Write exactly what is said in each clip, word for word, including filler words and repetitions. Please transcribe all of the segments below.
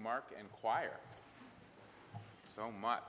Mark and choir, so much.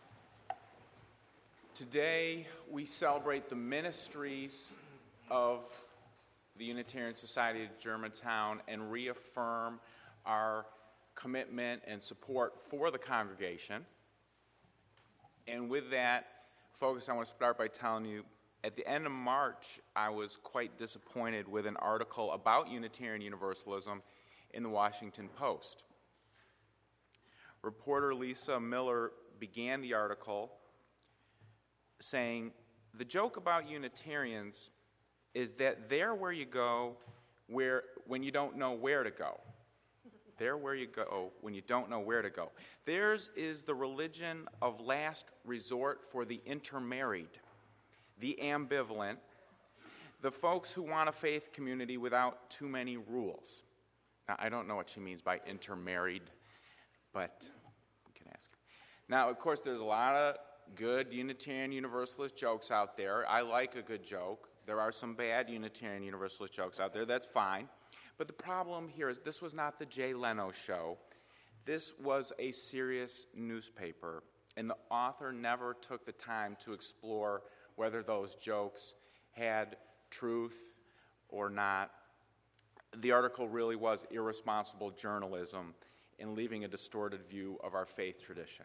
Today, we celebrate the ministries of the Unitarian Society of Germantown and reaffirm our commitment and support for the congregation. And with that focus, I want to start by telling you, at the end of March, I was quite disappointed with an article about Unitarian Universalism in the Washington Post. Reporter Lisa Miller began the article saying, "The joke about Unitarians is that they're where you go where when you don't know where to go. They're where you go when you don't know where to go. Theirs is the religion of last resort for the intermarried, the ambivalent, the folks who want a faith community without too many rules." Now, I don't know what she means by intermarried, but we can ask her. Now, of course, there's a lot of good Unitarian Universalist jokes out there. I like a good joke. There are some bad Unitarian Universalist jokes out there. That's fine. But the problem here is this was not the Jay Leno show. This was a serious newspaper, and the author never took the time to explore whether those jokes had truth or not. The article really was irresponsible journalism in leaving a distorted view of our faith tradition.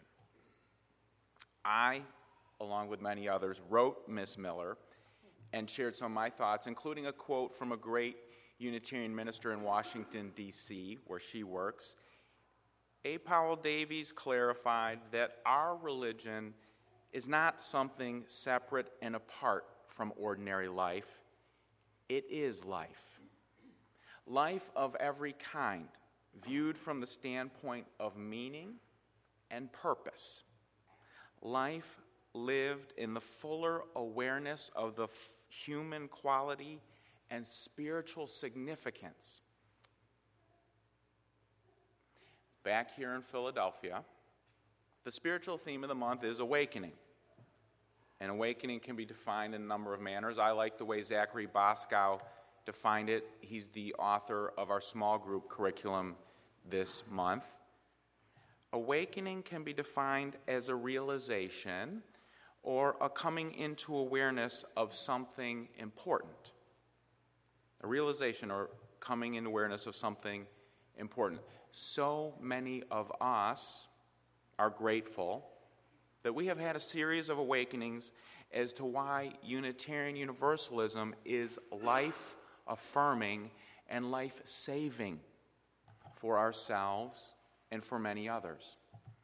I, along with many others, wrote Miss Miller and shared some of my thoughts, including a quote from a great Unitarian minister in Washington, D C, where she works. A. Powell Davies clarified that our religion is not something separate and apart from ordinary life. It is life. Life of every kind, viewed from the standpoint of meaning and purpose. Life lived in the fuller awareness of the f- human quality and spiritual significance. Back here in Philadelphia, the spiritual theme of the month is awakening. And awakening can be defined in a number of manners. I like the way Zachary Boscow defined it. He's the author of our small group curriculum this month. Awakening can be defined as a realization or a coming into awareness of something important. A realization or coming into awareness of something important. So many of us are grateful that we have had a series of awakenings as to why Unitarian Universalism is life-affirming and life-saving for ourselves and for many others.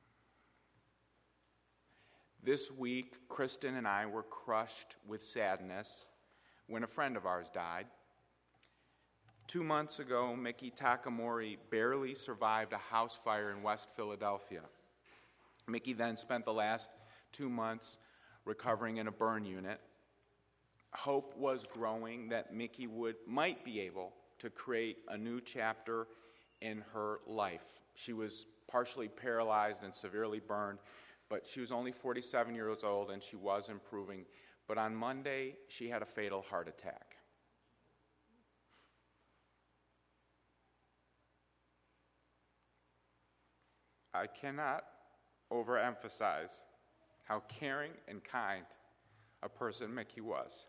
This week, Kristen and I were crushed with sadness when a friend of ours died. Two months ago, Mickey Takamori barely survived a house fire in West Philadelphia. Mickey then spent the last two months recovering in a burn unit. Hope was growing that Mickey would might be able to create a new chapter in her life. She was partially paralyzed and severely burned, but she was only forty-seven years old and she was improving. But on Monday, she had a fatal heart attack. I cannot overemphasize how caring and kind a person Mickey was.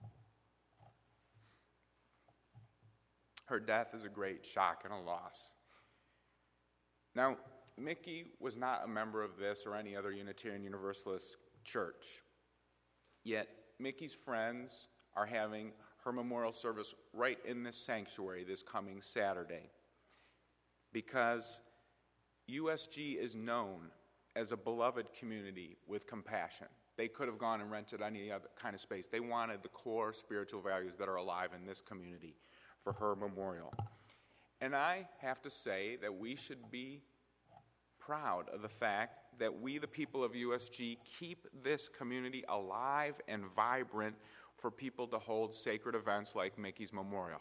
Her death is a great shock and a loss. Now, Mickey was not a member of this or any other Unitarian Universalist church. Yet, Mickey's friends are having her memorial service right in this sanctuary this coming Saturday, because U S G is known as a beloved community with compassion. They could have gone and rented any other kind of space. They wanted the core spiritual values that are alive in this community for her memorial. And I have to say that we should be proud of the fact that we, the people of U S G, keep this community alive and vibrant for people to hold sacred events like Mickey's memorial.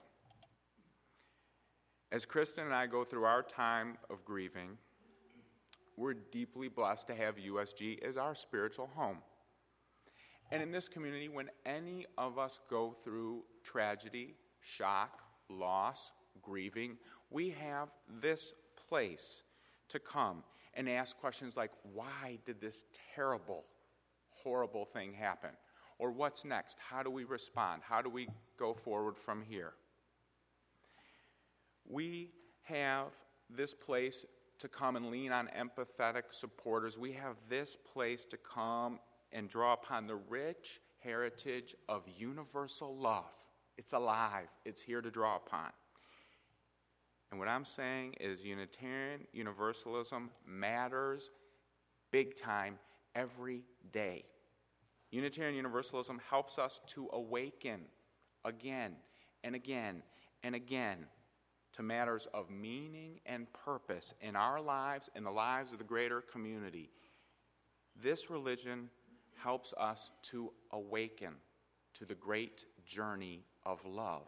As Kristen and I go through our time of grieving, we're deeply blessed to have U S G as our spiritual home. And in this community, when any of us go through tragedy, shock, loss, grieving, we have this place to come and ask questions like, why did this terrible, horrible thing happen? Or what's next? How do we respond? How do we go forward from here? We have this place to come and lean on empathetic supporters. We have this place to come and draw upon the rich heritage of universal love. It's alive. It's here to draw upon. And what I'm saying is Unitarian Universalism matters big time every day. Unitarian Universalism helps us to awaken again and again and again to matters of meaning and purpose in our lives, in the lives of the greater community. This religion helps us to awaken to the great journey of love.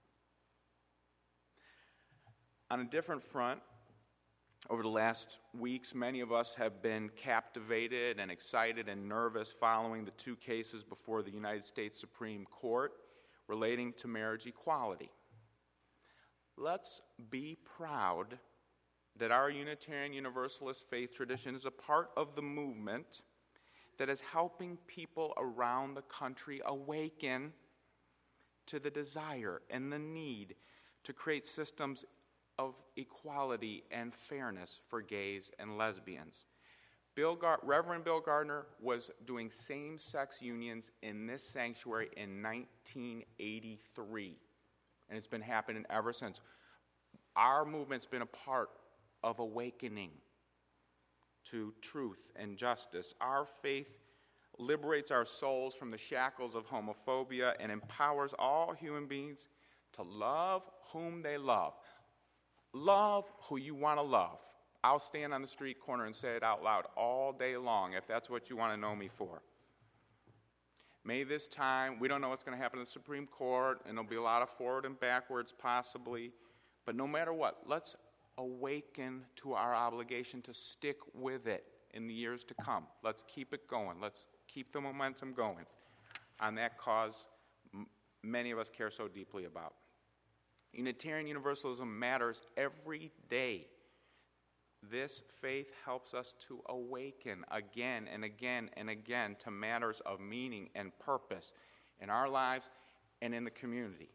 On a different front, over the last weeks, many of us have been captivated and excited and nervous following the two cases before the United States Supreme Court relating to marriage equality. Let's be proud that our Unitarian Universalist faith tradition is a part of the movement that is helping people around the country awaken to the desire and the need to create systems of equality and fairness for gays and lesbians. Bill Gar- Reverend Bill Gardner was doing same-sex unions in this sanctuary in nineteen eighty-three, and it's been happening ever since. Our movement's been a part of awakening to truth and justice. Our faith liberates our souls from the shackles of homophobia and empowers all human beings to love whom they love. Love who you want to love. I'll stand on the street corner and say it out loud all day long if that's what you want to know me for. May this time, we don't know what's going to happen in the Supreme Court, and there'll be a lot of forward and backwards possibly, but no matter what, let's awaken to our obligation to stick with it in the years to come. Let's keep it going. Let's keep the momentum going on that cause m- many of us care so deeply about. Unitarian Universalism matters every day. This faith helps us to awaken again and again and again to matters of meaning and purpose in our lives and in the community.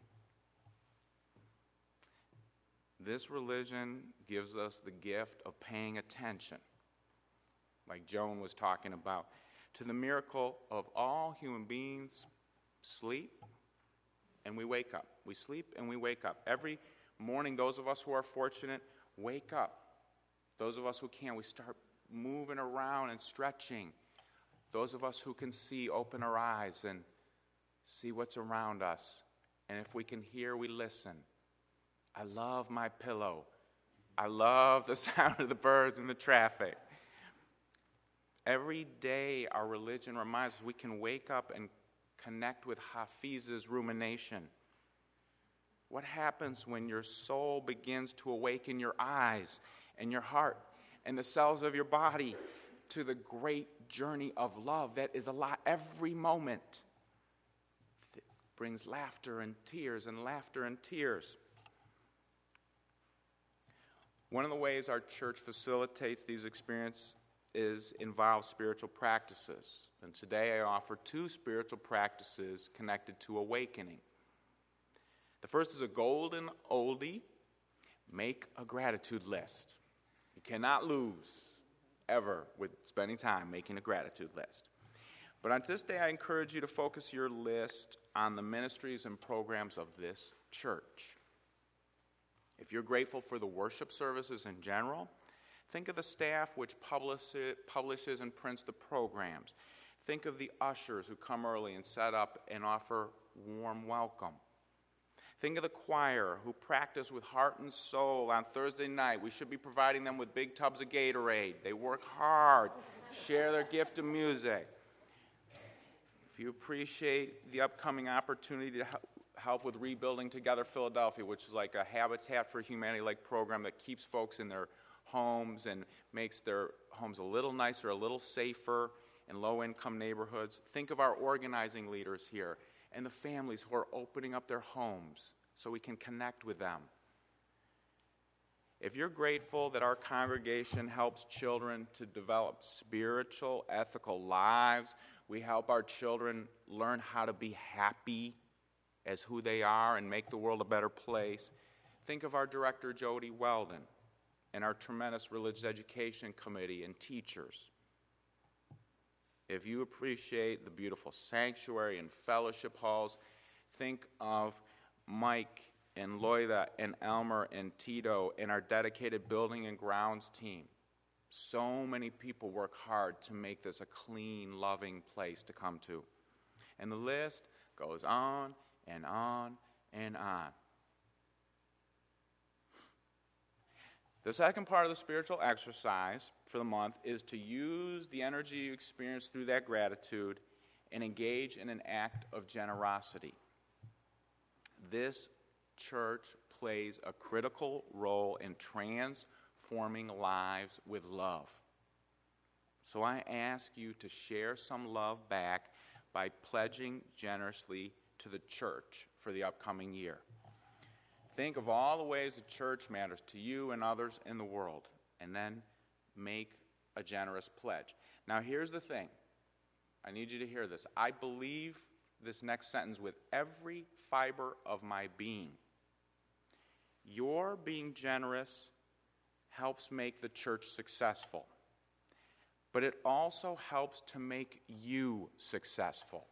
This religion gives us the gift of paying attention, like Joan was talking about, to the miracle of all human beings sleep and we wake up. We sleep and we wake up. Every morning, those of us who are fortunate wake up. Those of us who can't, we start moving around and stretching. Those of us who can see, open our eyes and see what's around us. And if we can hear, we listen. I love my pillow. I love the sound of the birds and the traffic. Every day, our religion reminds us we can wake up and connect with Hafiz's rumination. What happens when your soul begins to awaken your eyes and your heart and the cells of your body to the great journey of love that is alive every moment? It brings laughter and tears and laughter and tears. One of the ways our church facilitates these experiences is involves spiritual practices. And today I offer two spiritual practices connected to awakening. The first is a golden oldie, make a gratitude list. You cannot lose ever with spending time making a gratitude list. But on this day I encourage you to focus your list on the ministries and programs of this church. If you're grateful for the worship services in general, think of the staff which publish it, publishes and prints the programs. Think of the ushers who come early and set up and offer warm welcome. Think of the choir who practice with heart and soul on Thursday night. We should be providing them with big tubs of Gatorade. They work hard, share their gift of music. If you appreciate the upcoming opportunity to help with Rebuilding Together Philadelphia, which is like a Habitat for Humanity-like program that keeps folks in their homes and makes their homes a little nicer, a little safer in low-income neighborhoods. Think of our organizing leaders here and the families who are opening up their homes so we can connect with them. If you're grateful that our congregation helps children to develop spiritual, ethical lives, we help our children learn how to be happy as who they are and make the world a better place, think of our director, Jody Weldon, and our tremendous religious education committee and teachers. If you appreciate the beautiful sanctuary and fellowship halls, think of Mike and Loida and Elmer and Tito and our dedicated building and grounds team. So many people work hard to make this a clean, loving place to come to. And the list goes on and on and on. The second part of the spiritual exercise for the month is to use the energy you experience through that gratitude and engage in an act of generosity. This church plays a critical role in transforming lives with love. So I ask you to share some love back by pledging generously to the church for the upcoming year. Think of all the ways the church matters to you and others in the world, and then make a generous pledge. Now here's the thing. I need you to hear this. I believe this next sentence with every fiber of my being. Your being generous helps make the church successful, but it also helps to make you successful.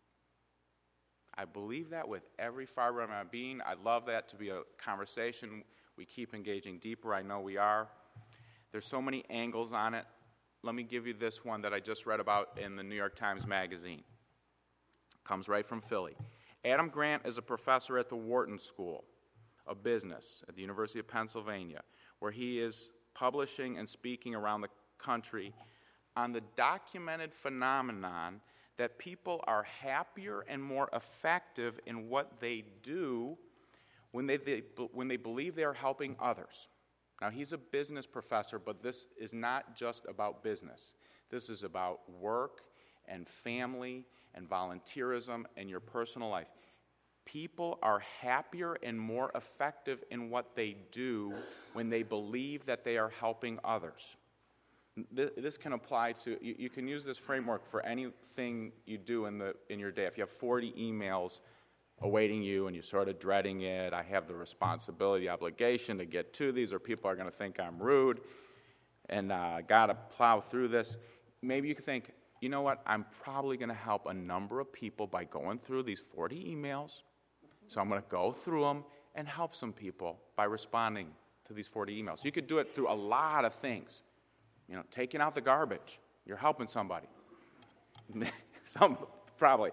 I believe that with every fiber of my being. I'd love that to be a conversation. We keep engaging deeper. I know we are. There's so many angles on it. Let me give you this one that I just read about in the New York Times Magazine. Comes right from Philly. Adam Grant is a professor at the Wharton School of Business at the University of Pennsylvania, where he is publishing and speaking around the country on the documented phenomenon that people are happier and more effective in what they do when they, they, when they believe they are helping others. Now, he's a business professor, but this is not just about business. This is about work and family and volunteerism and your personal life. People are happier and more effective in what they do when they believe that they are helping others. This can apply to, you, you can use this framework for anything you do in the in your day. If you have forty emails awaiting you and you're sort of dreading it, I have the responsibility, the obligation to get to these, or people are going to think I'm rude, and I uh, got to plow through this. Maybe you can think, you know what, I'm probably going to help a number of people by going through these forty emails. So I'm going to go through them and help some people by responding to these forty emails. You could do it through a lot of things. You know, taking out the garbage. You're helping somebody. Some, probably.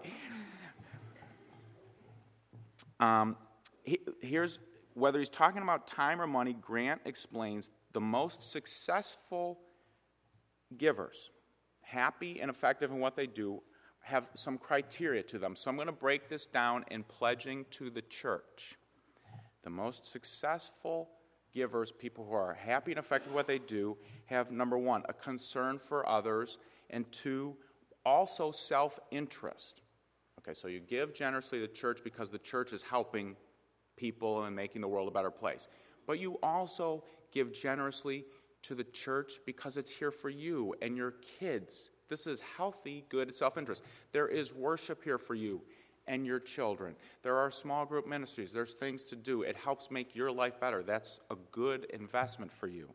Um, he, here's, whether he's talking about time or money, Grant explains the most successful givers, happy and effective in what they do, have some criteria to them. So I'm going to break this down in pledging to the church. The most successful givers, people who are happy and effective in what they do, have, number one, a concern for others, and two, also self-interest. Okay, so you give generously to the church because the church is helping people and making the world a better place. But you also give generously to the church because it's here for you and your kids. This is healthy, good self-interest. There is worship here for you and your children. There are small group ministries. There's things to do. It helps make your life better. That's a good investment for you.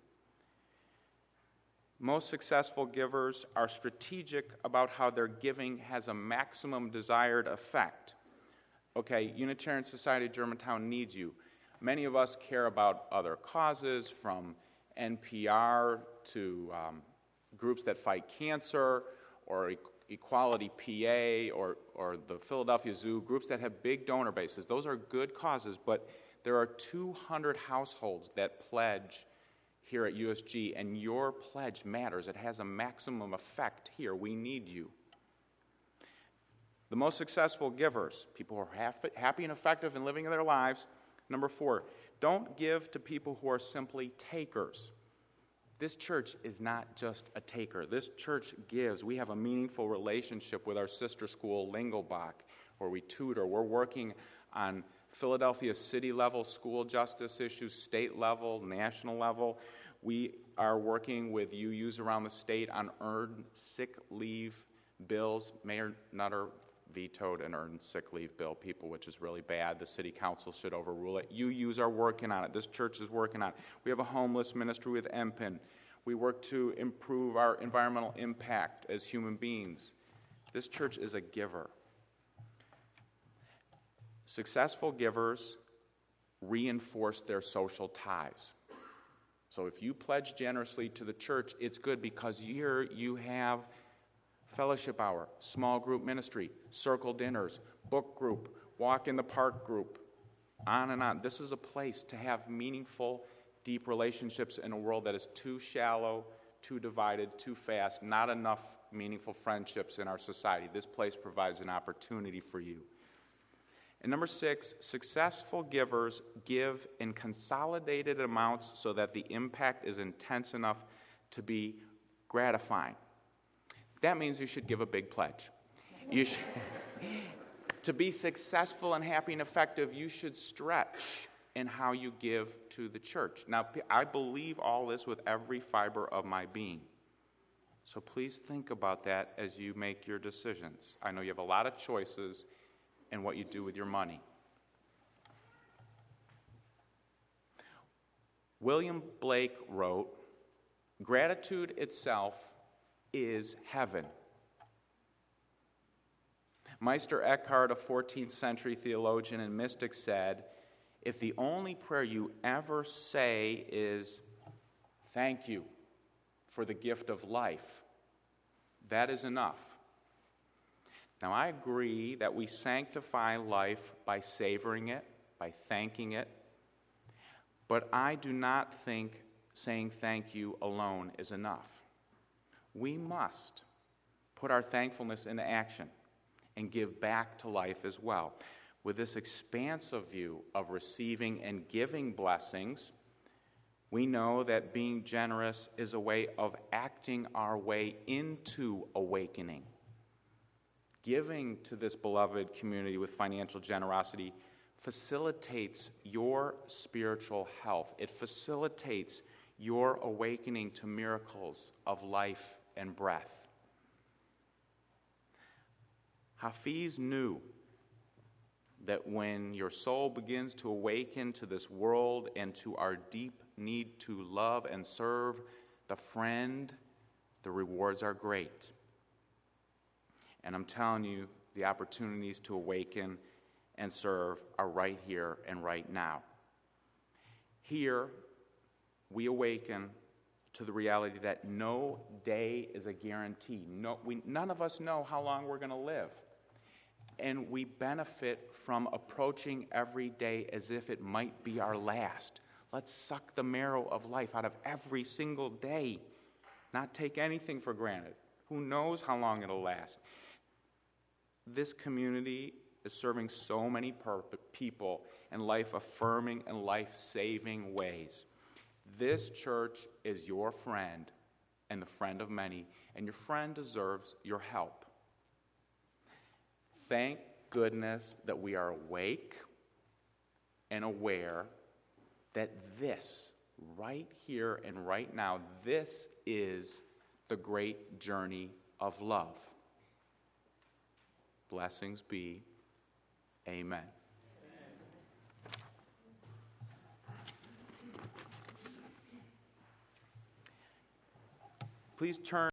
Most successful givers are strategic about how their giving has a maximum desired effect. Okay, Unitarian Society of Germantown needs you. Many of us care about other causes, from N P R to um, groups that fight cancer, or e- Equality P A, or, or the Philadelphia Zoo, groups that have big donor bases. Those are good causes, but there are two hundred households that pledge here at U S G, and your pledge matters. It has a maximum effect here. We need you. The most successful givers, people who are happy and effective in living their lives. Number four, don't give to people who are simply takers. This church is not just a taker. This church gives. We have a meaningful relationship with our sister school, Lingelbach, where we tutor. We're working on Philadelphia city level school justice issues, state level, national level. We are working with U Us around the state on earned sick leave bills. Mayor Nutter vetoed an earned sick leave bill, people, which is really bad. The city council should overrule it. U Us are working on it. This church is working on it. We have a homeless ministry with M P I N. We work to improve our environmental impact as human beings. This church is a giver. Successful givers reinforce their social ties. So if you pledge generously to the church, it's good because here you have fellowship hour, small group ministry, circle dinners, book group, walk in the park group, on and on. This is a place to have meaningful, deep relationships in a world that is too shallow, too divided, too fast, not enough meaningful friendships in our society. This place provides an opportunity for you. And number six, successful givers give in consolidated amounts so that the impact is intense enough to be gratifying. That means you should give a big pledge. You should, to be successful and happy and effective, you should stretch in how you give to the church. Now, I believe all this with every fiber of my being. So please think about that as you make your decisions. I know you have a lot of choices in what you do with your money. William Blake wrote, "Gratitude itself is heaven." Meister Eckhart, a fourteenth century theologian and mystic, said, "If the only prayer you ever say is, 'Thank you for the gift of life,' that is enough." Now, I agree that we sanctify life by savoring it, by thanking it, but I do not think saying thank you alone is enough. We must put our thankfulness into action and give back to life as well. With this expansive view of receiving and giving blessings, we know that being generous is a way of acting our way into awakening. Giving to this beloved community with financial generosity facilitates your spiritual health. It facilitates your awakening to miracles of life and breath. Hafiz knew that when your soul begins to awaken to this world and to our deep need to love and serve the friend, the rewards are great. And I'm telling you, the opportunities to awaken and serve are right here and right now. Here, we awaken to the reality that no day is a guarantee. No, we, none of us know how long we're going to live. And we benefit from approaching every day as if it might be our last. Let's suck the marrow of life out of every single day, not take anything for granted. Who knows how long it'll last? This community is serving so many per- people in life-affirming and life-saving ways. This church is your friend and the friend of many, and your friend deserves your help. Thank goodness that we are awake and aware that this, right here and right now, this is the great journey of love. Blessings be. Amen. Please turn